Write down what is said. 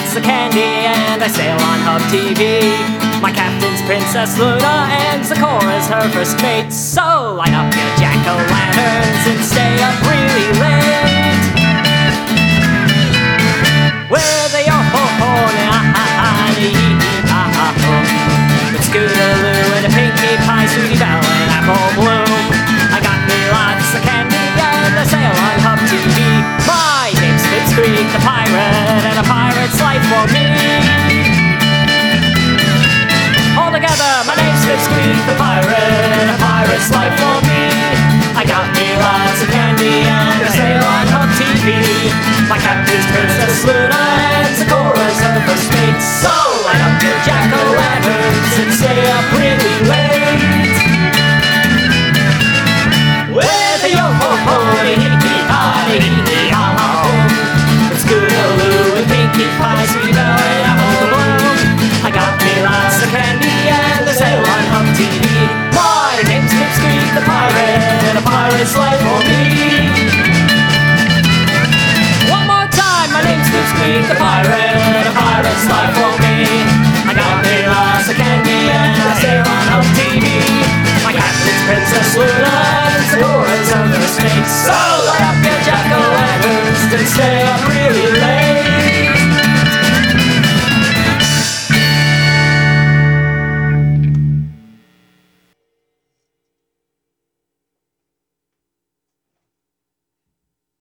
lots of candy and I sail on Hub TV. My captain's Princess Luna and Zecora is her first mate. So light up your jack-o'-lanterns and stay up really late. With a yo-ho-ho-na-ha-ha-dee-hee-ha-ha-ho, with Scootaloo and a Pinkie Pie, Sweetie Belle and Apple Bloom. I got me lots of candy and I sail on Hub TV. My name's Pipsqueak the pirate and a pirate's life for me. All together, my name's Pipsqueak the pirate and a pirate's life for me. I got me lots of candy and I sail on Hub TV. My captain's Princess Luna and Zecora's her first mate. So light up your jack-o'-lanterns and stay up really late. With a yo-ho-ho-dee-hee-ha-dee-hee-ha-ha-ho, with Scootaloo and Pinkie Pie, Sweetie Belle and Apple Bloom. I got me lots of candy and I sail on Hub TV. My name's Pipsqueak the pirate and a pirate's life for me. One more time, my name's Pipsqueak the pirate and a pirate's life for me. I got me lots of candy and I sail on Hub TV. My captain's Princess Luna and Zecora's her first mate. So light up your jack-o'-lanterns and stay